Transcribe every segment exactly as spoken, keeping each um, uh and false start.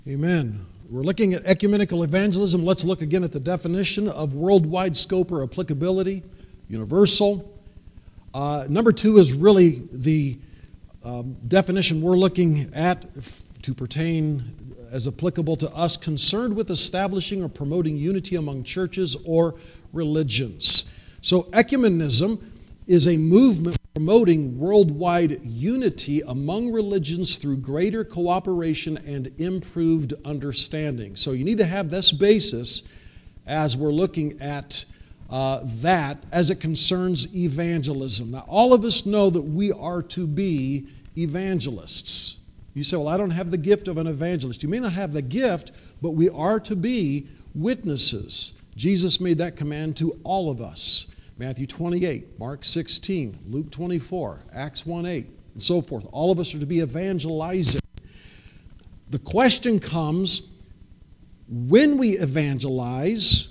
Amen. We're looking at ecumenical evangelism. Let's look again at the definition of worldwide scope or applicability, universal. Uh, number two is really the um, definition we're looking at f- to pertain as applicable to us, concerned with establishing or promoting unity among churches or religions. So ecumenism is a movement promoting worldwide unity among religions through greater cooperation and improved understanding. So you need to have this basis as we're looking at uh, that as it concerns evangelism. Now, all of us know that we are to be evangelists. You say, well, I don't have the gift of an evangelist. You may not have the gift, but we are to be witnesses. Jesus made that command to all of us. Matthew twenty-eight, Mark sixteen, Luke twenty-four, Acts one eight, and so forth. All of us are to be evangelizing. The question comes, when we evangelize,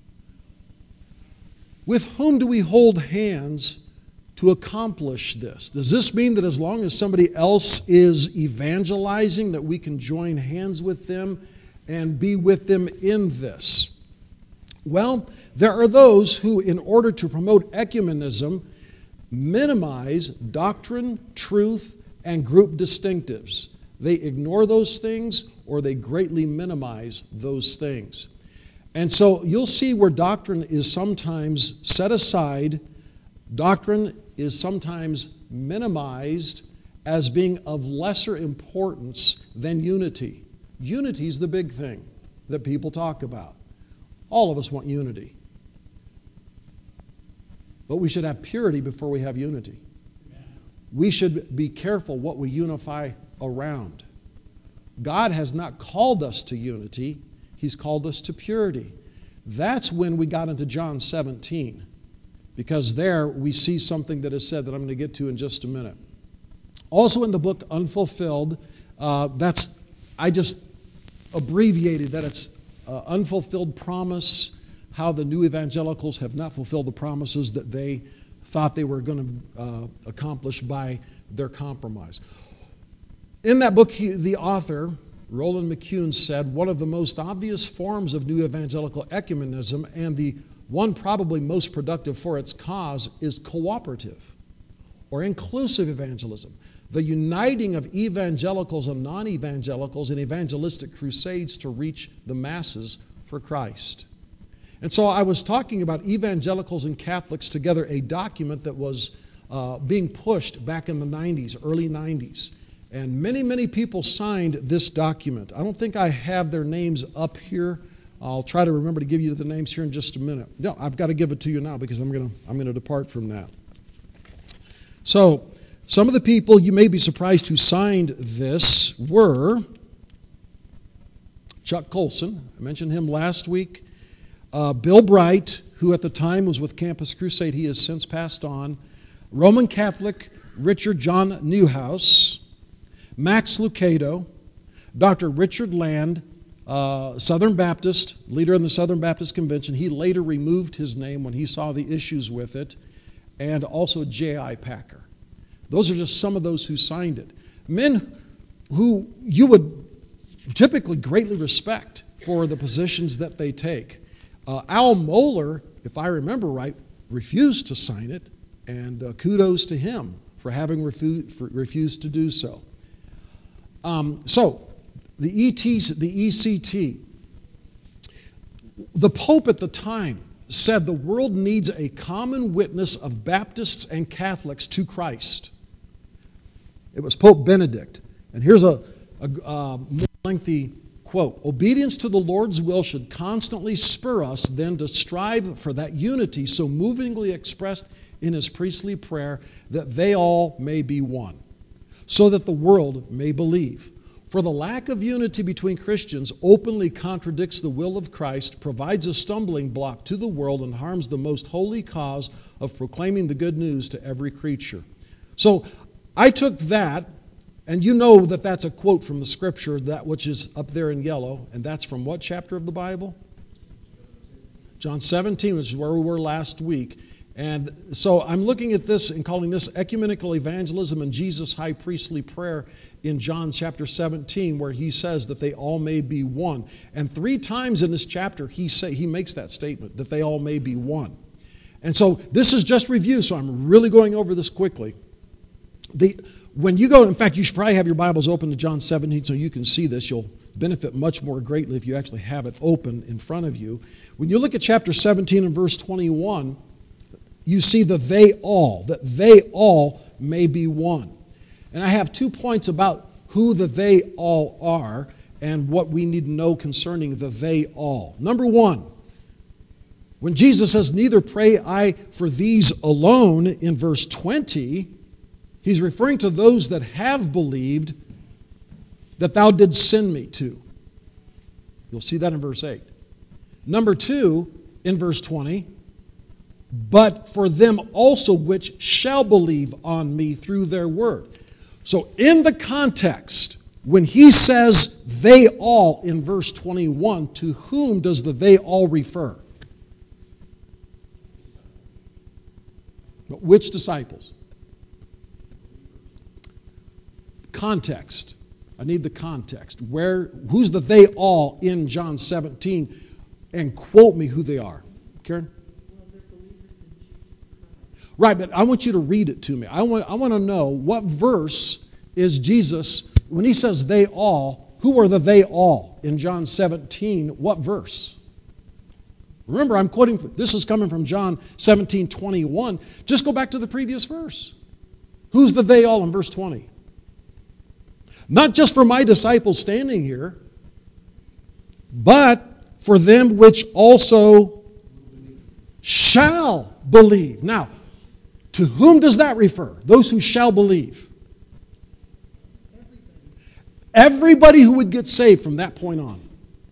with whom do we hold hands to accomplish this? Does this mean that as long as somebody else is evangelizing, that we can join hands with them and be with them in this? Well, there are those who, in order to promote ecumenism, minimize doctrine, truth, and group distinctives. They ignore those things or they greatly minimize those things. And so you'll see where doctrine is sometimes set aside, doctrine is sometimes minimized as being of lesser importance than unity. Unity is the big thing that people talk about. All of us want unity. But we should have purity before we have unity. We should be careful what we unify around. God has not called us to unity. He's called us to purity. That's when we got into John seventeen. Because there we see something that is said that I'm going to get to in just a minute. Also in the book Unfulfilled, uh, that's, I just abbreviated that it's Uh, unfulfilled promise, how the new evangelicals have not fulfilled the promises that they thought they were going to uh, accomplish by their compromise. In that book, he, the author, Roland McCune, said one of the most obvious forms of new evangelical ecumenism, and the one probably most productive for its cause, is cooperative or inclusive evangelism. The uniting of evangelicals and non-evangelicals in evangelistic crusades to reach the masses for Christ. And so I was talking about evangelicals and Catholics together, a document that was uh, being pushed back in the nineties, early nineties. And many, many people signed this document. I don't think I have their names up here. I'll try to remember to give you the names here in just a minute. No, I've got to give it to you now because I'm going to I'm going to depart from that. So, some of the people you may be surprised who signed this were Chuck Colson, I mentioned him last week, uh, Bill Bright, who at the time was with Campus Crusade, he has since passed on, Roman Catholic Richard John Newhouse, Max Lucado, Doctor Richard Land, uh, Southern Baptist, leader in the Southern Baptist Convention. He later removed his name when he saw the issues with it, and also J I Packer. Those are just some of those who signed it. Men who you would typically greatly respect for the positions that they take. Uh, Al Mohler, if I remember right, refused to sign it, and uh, kudos to him for having refu- for refused to do so. Um, so, the E T, the E C T, the Pope at the time said the world needs a common witness of Baptists and Catholics to Christ. It was Pope Benedict. And here's a, a, a more lengthy quote. Obedience to the Lord's will should constantly spur us then to strive for that unity so movingly expressed in his priestly prayer that they all may be one, so that the world may believe. For the lack of unity between Christians openly contradicts the will of Christ, provides a stumbling block to the world, and harms the most holy cause of proclaiming the good news to every creature. So I took that, and you know that that's a quote from the Scripture, that which is up there in yellow, and that's from what chapter of the Bible? John seventeen, which is where we were last week. And so I'm looking at this and calling this ecumenical evangelism and Jesus' high priestly prayer in John chapter seventeen, where he says that they all may be one. And three times in this chapter, he say, he makes that statement, that they all may be one. And so this is just review, so I'm really going over this quickly. The, when you go, in fact, you should probably have your Bibles open to John seventeen so you can see this. You'll benefit much more greatly if you actually have it open in front of you. When you look at chapter seventeen and verse twenty-one, you see the they all, that they all may be one. And I have two points about who the they all are and what we need to know concerning the they all. Number one, when Jesus says, neither pray I for these alone, in verse twenty, he's referring to those that have believed that thou didst send me to. You'll see that in verse eight. Number two, in verse twenty, but for them also which shall believe on me through their word. So in the context, when he says they all in verse twenty-one, to whom does the they all refer? But which disciples? Context. I need the context. Where, who's the they all in John seventeen? And quote me who they are. Karen? Right, but I want you to read it to me. I want, I want to know what verse is Jesus, when he says they all, who are the they all in John seventeen? What verse? Remember, I'm quoting, this is coming from John seventeen twenty-one. Just go back to the previous verse. Who's the they all in verse twenty? Not just for my disciples standing here, but for them which also shall believe. Now, to whom does that refer? Those who shall believe. Everybody who would get saved from that point on.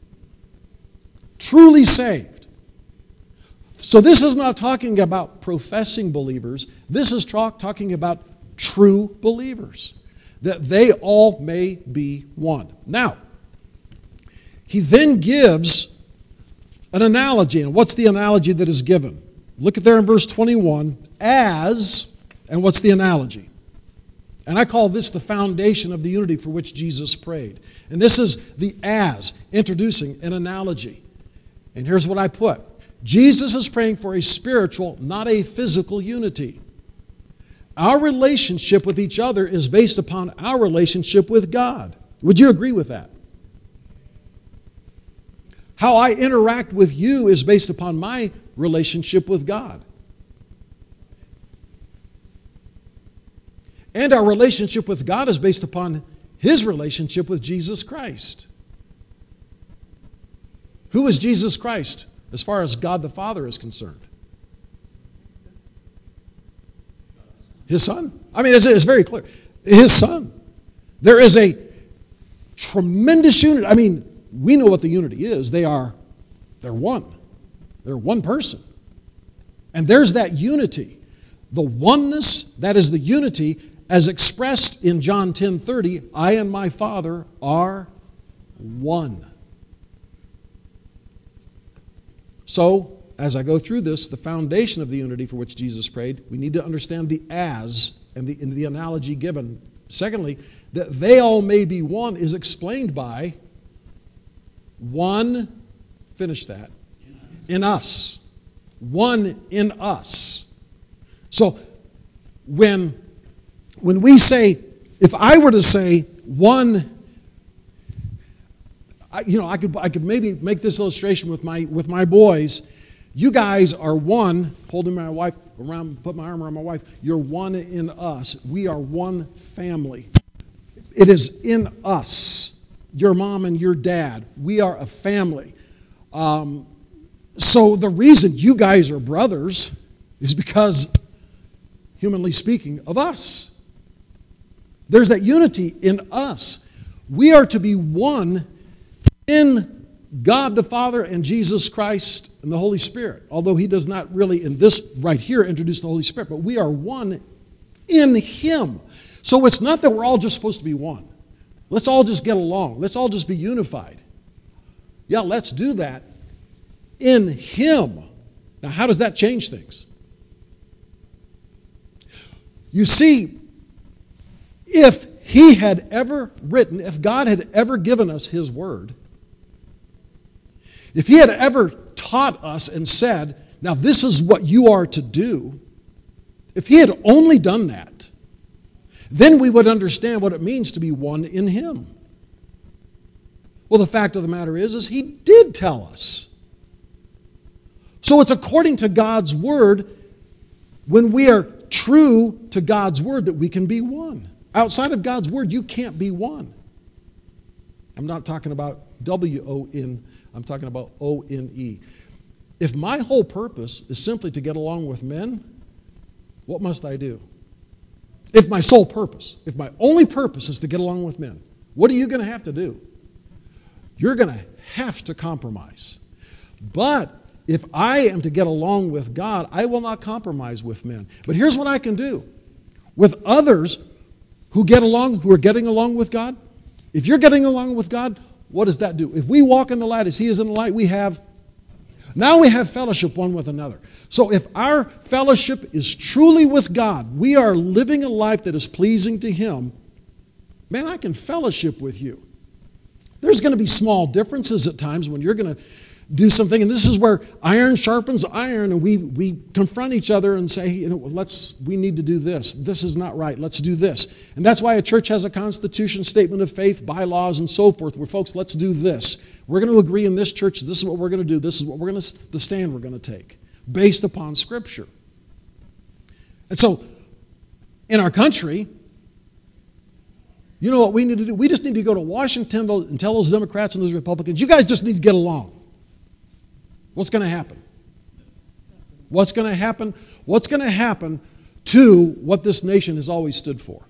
Truly saved. So this is not talking about professing believers. This is talk, talking about true believers. That they all may be one. Now, he then gives an analogy. And what's the analogy that is given? Look at there in verse twenty-one. As, and what's the analogy? And I call this the foundation of the unity for which Jesus prayed. And this is the as, introducing an analogy. And here's what I put. Jesus is praying for a spiritual, not a physical unity. Our relationship with each other is based upon our relationship with God. Would you agree with that? How I interact with you is based upon my relationship with God. And our relationship with God is based upon His relationship with Jesus Christ. Who is Jesus Christ as far as God the Father is concerned? His Son. I mean, it's, it's very clear. His Son. There is a tremendous unity. I mean, we know what the unity is. They are, they're one. They're one person. And there's that unity. The oneness, that is the unity, as expressed in John ten thirty, I and my Father are one. So, as I go through this, the foundation of the unity for which Jesus prayed, we need to understand the as and the, and the analogy given. Secondly, that they all may be one is explained by one, finish that, in us. One in us. So, when, when we say, if I were to say one, I, you know, I could, I could maybe make this illustration with my, with my boys. You guys are one, holding my wife around, put my arm around my wife. You're one in us. We are one family. It is in us. Your mom and your dad. We are a family. Um, so the reason you guys are brothers is because, humanly speaking, of us. There's that unity in us. We are to be one in God the Father and Jesus Christ and the Holy Spirit. Although He does not really, in this right here, introduce the Holy Spirit, but we are one in Him. So it's not that we're all just supposed to be one. Let's all just get along. Let's all just be unified. Yeah, let's do that in Him. Now, how does that change things? You see, if He had ever written, if God had ever given us His Word, if He had ever taught us and said, now this is what you are to do, if He had only done that, then we would understand what it means to be one in Him. Well, the fact of the matter is, is He did tell us. So it's according to God's Word, when we are true to God's Word, that we can be one. Outside of God's Word, you can't be one. I'm not talking about W O N, I'm talking about O N E. If my whole purpose is simply to get along with men, what must I do? If my sole purpose, if my only purpose is to get along with men, what are you going to have to do? You're going to have to compromise. But if I am to get along with God, I will not compromise with men. But here's what I can do. With others who get along, who are getting along with God, if you're getting along with God, what does that do? If we walk in the light as He is in the light, we have, now we have fellowship one with another. So if our fellowship is truly with God, we are living a life that is pleasing to Him, man, I can fellowship with you. There's going to be small differences at times when you're going to do something, and this is where iron sharpens iron, and we, we confront each other and say, you know, let's, we need to do this. This is not right. Let's do this. And that's why a church has a constitution, statement of faith, bylaws, and so forth, where folks, let's do this. We're going to agree in this church, this is what we're going to do, this is what we're going to, the stand we're going to take, based upon Scripture. And so, in our country, you know what we need to do? We just need to go to Washington and tell those Democrats and those Republicans, you guys just need to get along. What's going to happen? What's going to happen? What's going to happen to what this nation has always stood for?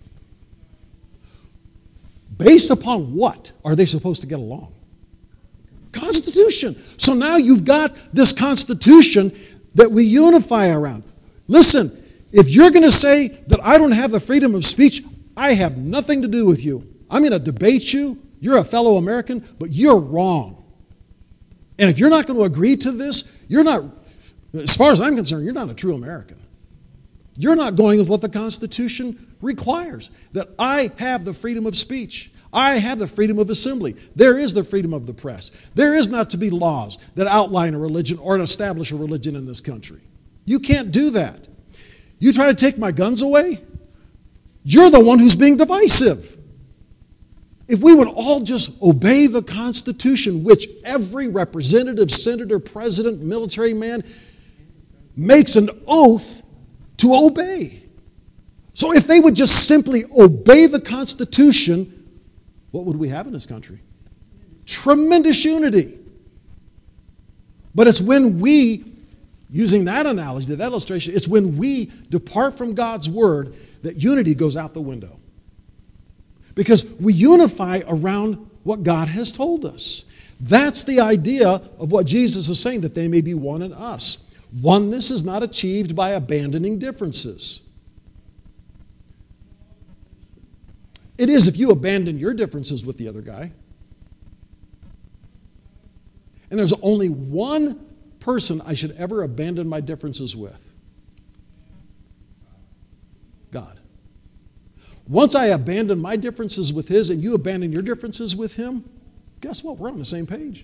Based upon what are they supposed to get along? Constitution. So now you've got this Constitution that we unify around. Listen, if you're going to say that I don't have the freedom of speech, I have nothing to do with you. I'm going to debate you. You're a fellow American, but you're wrong. And if you're not going to agree to this, you're not, as far as I'm concerned, you're not a true American. You're not going with what the Constitution requires, that I have the freedom of speech. I have the freedom of assembly. There is the freedom of the press. There is not to be laws that outline a religion or establish a religion in this country. You can't do that. You try to take my guns away, you're the one who's being divisive. If we would all just obey the Constitution, which every representative, senator, president, military man makes an oath to obey. So if they would just simply obey the Constitution, what would we have in this country? Tremendous unity. But it's when we, using that analogy, that illustration, it's when we depart from God's Word that unity goes out the window. Because we unify around what God has told us. That's the idea of what Jesus is saying, that they may be one in us. Oneness is not achieved by abandoning differences. It is if you abandon your differences with the other guy. And there's only one person I should ever abandon my differences with. God. Once I abandon my differences with His and you abandon your differences with Him, guess what? We're on the same page.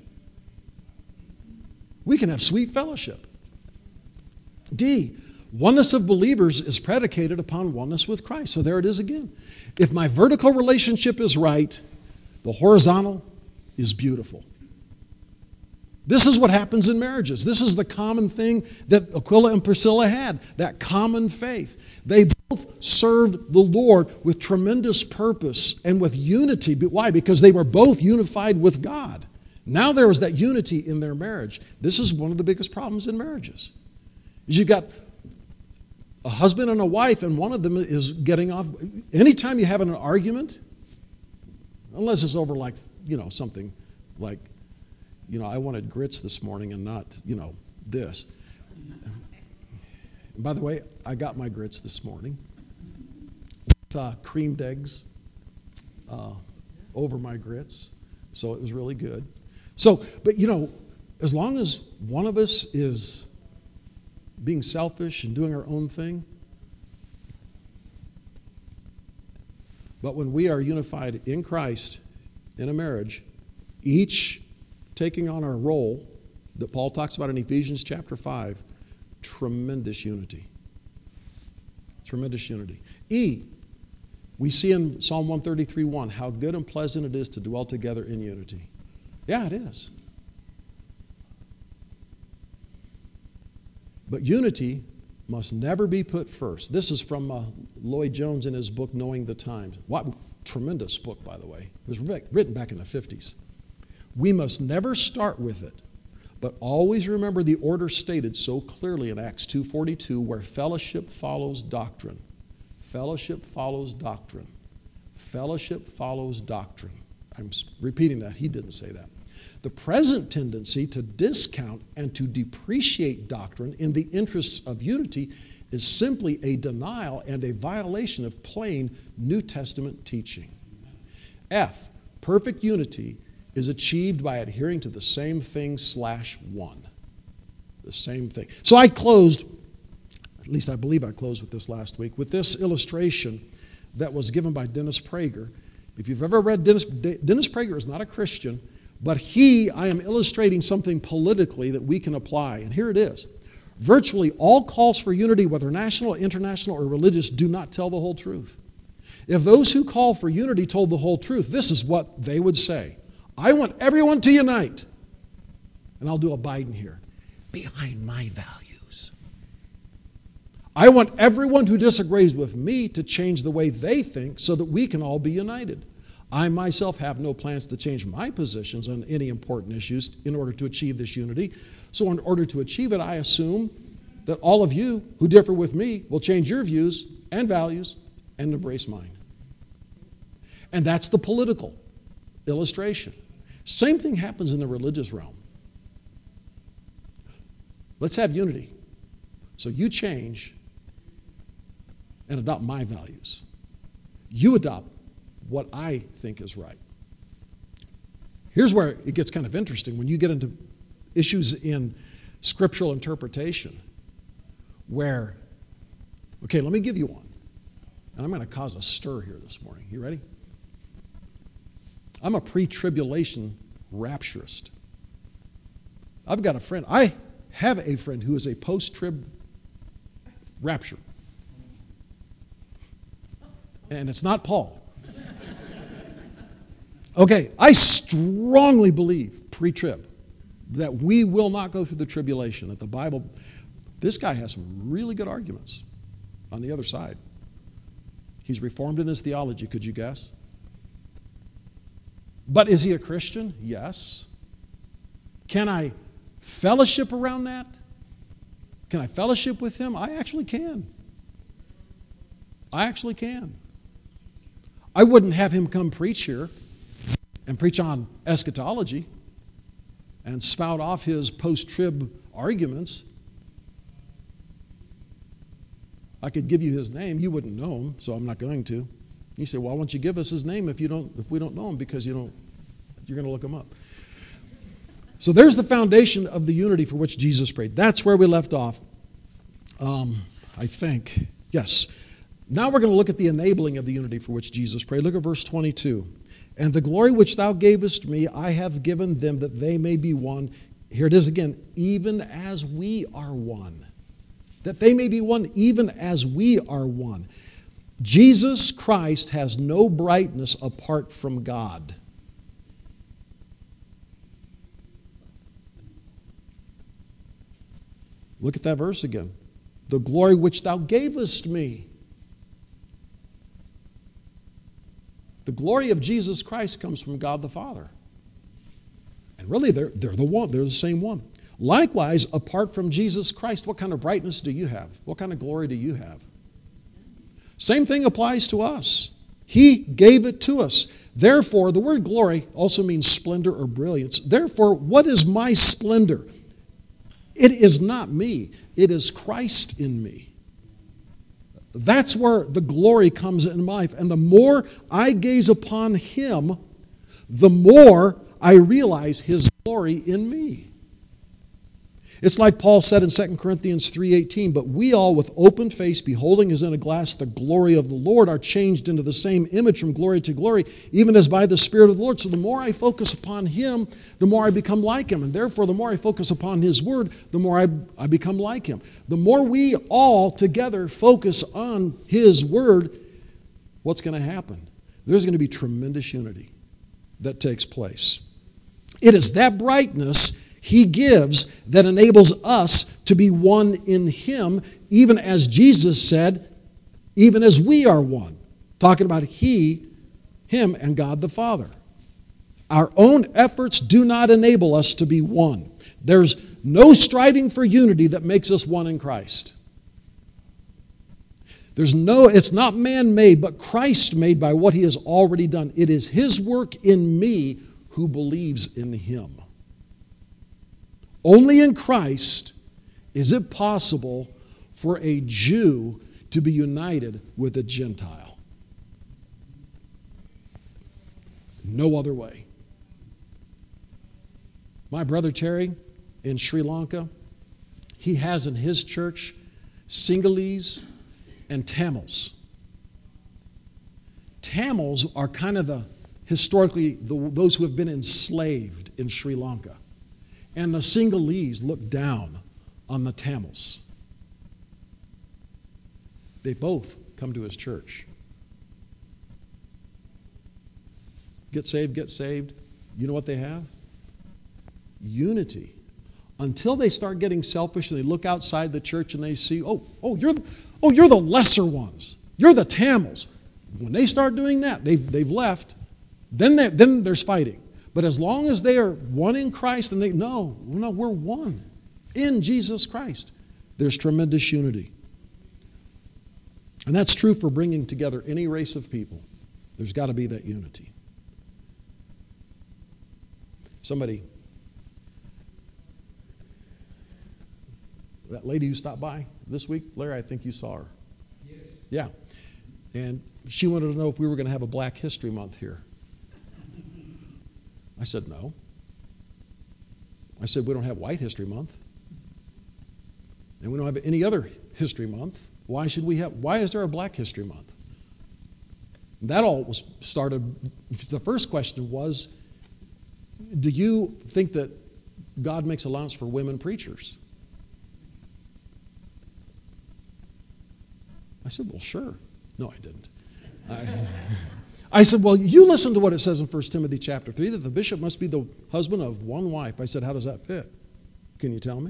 We can have sweet fellowship. D, oneness of believers is predicated upon oneness with Christ. So there it is again. If my vertical relationship is right, the horizontal is beautiful. This is what happens in marriages. This is the common thing that Aquila and Priscilla had, that common faith. They both served the Lord with tremendous purpose and with unity. Why? Because they were both unified with God. Now there is that unity in their marriage. This is one of the biggest problems in marriages. Is you've got a husband and a wife, and one of them is getting off. Anytime you have an argument, unless it's over like, you know, something like, you know, I wanted grits this morning and not, you know, this. And by the way, I got my grits this morning with uh, creamed eggs uh, over my grits. So it was really good. So, but you know, as long as one of us is being selfish and doing our own thing, But when we are unified in Christ in a marriage, each taking on our role that Paul talks about in Ephesians chapter five, tremendous unity. Tremendous unity. E, we see in Psalm one thirty-three one how good and pleasant it is to dwell together in unity. Yeah, it is. But unity must never be put first. This is from uh, Lloyd Jones in his book, Knowing the Times. What tremendous book, by the way. It was written back in the fifties. We must never start with it, but always remember the order stated so clearly in Acts two forty-two, where fellowship follows doctrine. Fellowship follows doctrine. Fellowship follows doctrine. I'm repeating that. He didn't say that. The present tendency to discount and to depreciate doctrine in the interests of unity is simply a denial and a violation of plain New Testament teaching. F, perfect unity is achieved by adhering to the same thing slash one. The same thing. So I closed, at least I believe I closed with this last week, with this illustration that was given by Dennis Prager. If you've ever read Dennis, Dennis Prager is not a Christian, but he, I am illustrating something politically that we can apply. And here it is. Virtually all calls for unity, whether national, international, or religious, do not tell the whole truth. If those who call for unity told the whole truth, this is what they would say. I want everyone to unite. And I'll do a Biden here. Behind my values. I want everyone who disagrees with me to change the way they think so that we can all be united. I myself have no plans to change my positions on any important issues in order to achieve this unity. So in order to achieve it, I assume that all of you who differ with me will change your views and values and embrace mine. And that's the political illustration. Same thing happens in the religious realm. Let's have unity. So you change and adopt my values. You adopt what I think is right. Here's where it gets kind of interesting when you get into issues in scriptural interpretation where, okay, let me give you one. And I'm going to cause a stir here this morning. You ready? I'm a pre-tribulation rapturist. I've got a friend, I have a friend who is a post-trib rapture. And it's not Paul. Okay, I strongly believe, pre-trib, that we will not go through the tribulation. That the Bible, this guy has some really good arguments on the other side. He's reformed in his theology, could you guess? But is he a Christian? Yes. Can I fellowship around that? Can I fellowship with him? I actually can. I actually can. I wouldn't have him come preach here and preach on eschatology and spout off his post-trib arguments. I could give you his name. You wouldn't know him, so I'm not going to. You say, well, why don't you give us his name if you don't, if we don't know him, because you don't, you're going to look him up. So there's the foundation of the unity for which Jesus prayed. That's where we left off, um, I think. Yes. Now we're going to look at the enabling of the unity for which Jesus prayed. Look at verse twenty-two. And the glory which thou gavest me, I have given them, that they may be one. Here it is again, even as we are one. That they may be one, even as we are one. Jesus Christ has no brightness apart from God. Look at that verse again. The glory which thou gavest me. The glory of Jesus Christ comes from God the Father. And really, they're, they're the one. They're the same one. Likewise, apart from Jesus Christ, what kind of brightness do you have? What kind of glory do you have? Same thing applies to us. He gave it to us. Therefore, the word glory also means splendor or brilliance. Therefore, what is my splendor? It is not me. It is Christ in me. That's where the glory comes in life. And the more I gaze upon Him, the more I realize His glory in me. It's like Paul said in Second Corinthians three eighteen, but we all with open face, beholding as in a glass the glory of the Lord, are changed into the same image from glory to glory, even as by the Spirit of the Lord. So the more I focus upon Him, the more I become like Him. And therefore, the more I focus upon His Word, the more I, I become like Him. The more we all together focus on His Word, what's going to happen? There's going to be tremendous unity that takes place. It is that brightness He gives that enables us to be one in Him, even as Jesus said, even as we are one. Talking about He, Him, and God the Father. Our own efforts do not enable us to be one. There's no striving for unity that makes us one in Christ. There's no, it's not man-made, but Christ-made by what He has already done. It is His work in me who believes in Him. Only in Christ is it possible for a Jew to be united with a Gentile. No other way. My brother Terry in Sri Lanka, he has in his church Sinhalese and Tamils. Tamils are kind of the, historically, the, those who have been enslaved in Sri Lanka. And the Sinhalese look down on the Tamils. They both come to his church. Get saved, get saved. You know what they have? Unity. Until they start getting selfish and they look outside the church and they see, oh, oh, you're the, oh, you're the lesser ones. You're the Tamils. When they start doing that, they've, they've left. Then, then there's fighting. But as long as they are one in Christ and they, no, no, we're one in Jesus Christ, there's tremendous unity. And that's true for bringing together any race of people. There's got to be that unity. Somebody, that lady who stopped by this week, Larry, I think you saw her. Yes. Yeah. And she wanted to know if we were going to have a Black History Month here. I said, no. I said, we don't have White History Month. And we don't have any other history month. Why should we have, why is there a Black History Month? And that all was started, the first question was, do you think that God makes allowance for women preachers? I said, well, sure. No, I didn't. I, I said, well, you listen to what it says in First Timothy chapter three, that the bishop must be the husband of one wife. I said, how does that fit? Can you tell me?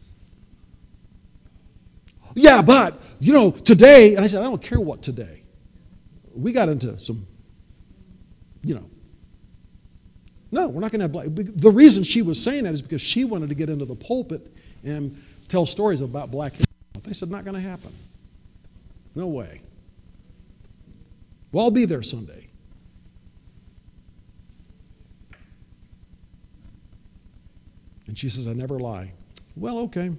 Yeah, but, you know, today, and I said, I don't care what today. We got into some, you know, no, we're not going to have black. The reason she was saying that is because she wanted to get into the pulpit and tell stories about Black History Month. I said, not going to happen. No way. Well, I'll be there Sunday. And she says, I never lie. Well, okay.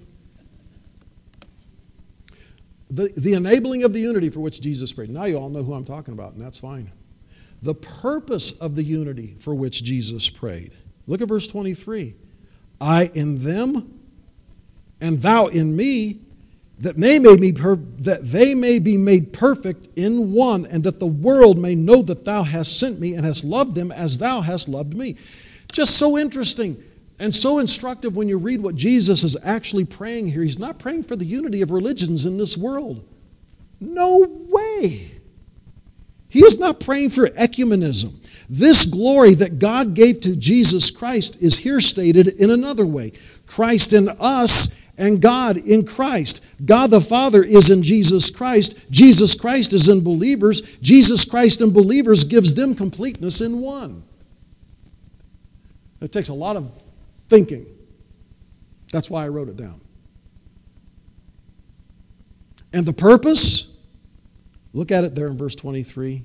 The, the enabling of the unity for which Jesus prayed. Now you all know who I'm talking about, and that's fine. The purpose of the unity for which Jesus prayed. Look at verse twenty-three. I in them, and thou in me, that they may be per- that they may be made perfect in one, and that the world may know that thou hast sent me and hast loved them as thou hast loved me. Just so interesting and so instructive when you read what Jesus is actually praying here. He's not praying for the unity of religions in this world. No way. He is not praying for ecumenism. This glory that God gave to Jesus Christ is here stated in another way. Christ in us and God in Christ. God the Father is in Jesus Christ. Jesus Christ is in believers. Jesus Christ in believers gives them completeness in one. It takes a lot of thinking. That's why I wrote it down. And the purpose? Look at it there in verse twenty-three.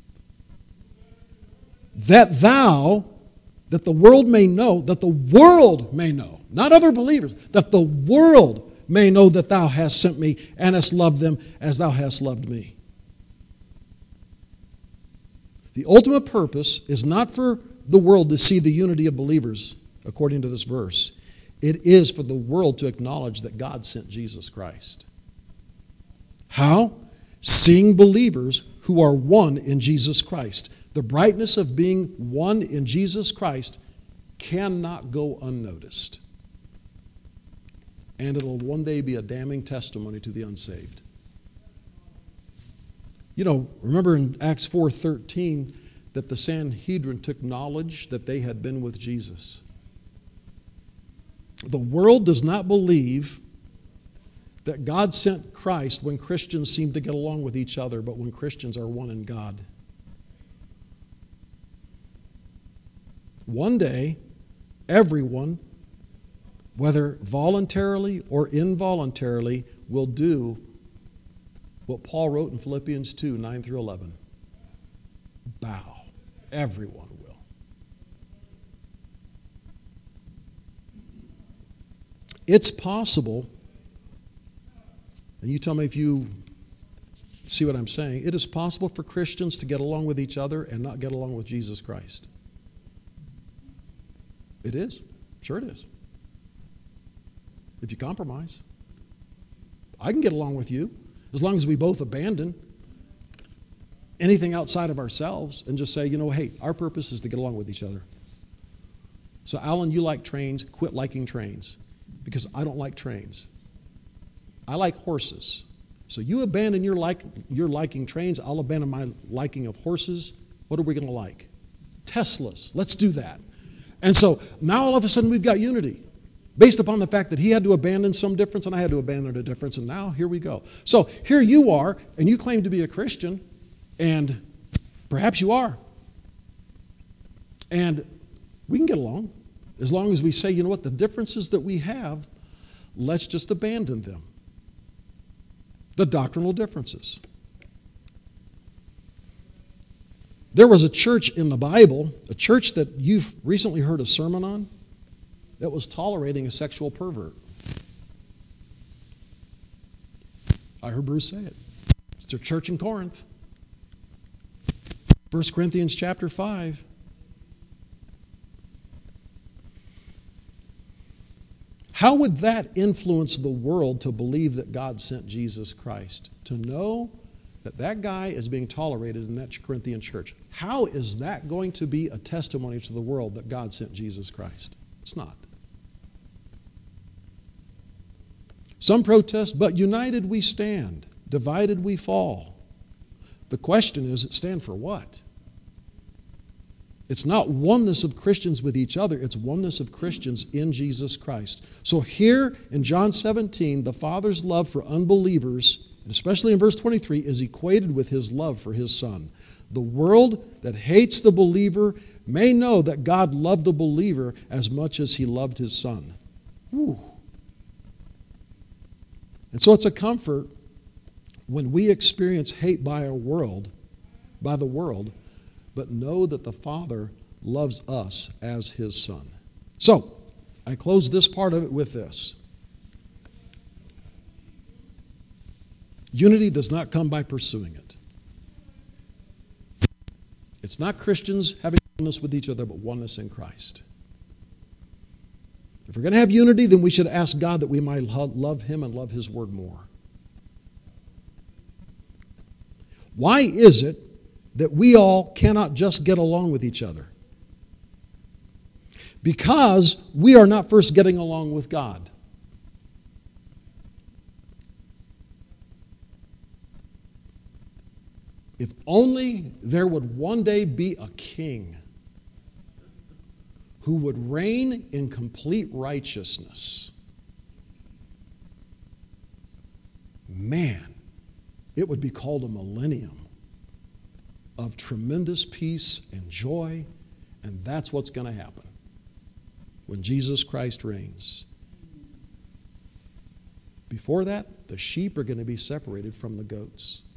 That thou, that the world may know, that the world may know, not other believers, that the world may know that thou hast sent me and hast loved them as thou hast loved me. The ultimate purpose is not for the world to see the unity of believers, according to this verse. It is for the world to acknowledge that God sent Jesus Christ. How? Seeing believers who are one in Jesus Christ. The brightness of being one in Jesus Christ cannot go unnoticed. And it'll one day be a damning testimony to the unsaved. You know, remember in Acts four thirteen that the Sanhedrin took knowledge that they had been with Jesus. The world does not believe that God sent Christ when Christians seem to get along with each other, but when Christians are one in God. One day, everyone, whether voluntarily or involuntarily, will do what Paul wrote in Philippians two, nine through eleven. Bow. Everyone will. It's possible, and you tell me if you see what I'm saying, it is possible for Christians to get along with each other and not get along with Jesus Christ. It is. Sure it is. If you compromise. I can get along with you as long as we both abandon anything outside of ourselves and just say, you know, hey, our purpose is to get along with each other. So, Alan, you like trains, quit liking trains because I don't like trains. I like horses. So you abandon your, like, your liking trains, I'll abandon my liking of horses. What are we going to like? Teslas. Let's do that. And so now all of a sudden we've got unity based upon the fact that he had to abandon some difference and I had to abandon a difference, and now here we go. So here you are, and you claim to be a Christian, and perhaps you are. And we can get along as long as we say, you know what, the differences that we have, let's just abandon them. The doctrinal differences. There was a church in the Bible, a church that you've recently heard a sermon on, that was tolerating a sexual pervert. I heard Bruce say it. It's their church in Corinth. First Corinthians chapter five. How would that influence the world to believe that God sent Jesus Christ? To know that that guy is being tolerated in that Corinthian church. How is that going to be a testimony to the world that God sent Jesus Christ? It's not. Some protest, but united we stand, divided we fall. The question is, stand for what? It's not oneness of Christians with each other, it's oneness of Christians in Jesus Christ. So here in John seventeen, the Father's love for unbelievers, and especially in verse twenty-three, is equated with his love for his Son. The world that hates the believer may know that God loved the believer as much as he loved his Son. Whew. And so it's a comfort when we experience hate by our world, by the world, but know that the Father loves us as his Son. So, I close this part of it with this. Unity does not come by pursuing it. It's not Christians having oneness with each other, but oneness in Christ. If we're going to have unity, then we should ask God that we might love him and love his word more. Why is it that we all cannot just get along with each other? Because we are not first getting along with God. If only there would one day be a king who would reign in complete righteousness. Man, it would be called a millennium of tremendous peace and joy, and that's what's going to happen when Jesus Christ reigns. Before that, the sheep are going to be separated from the goats.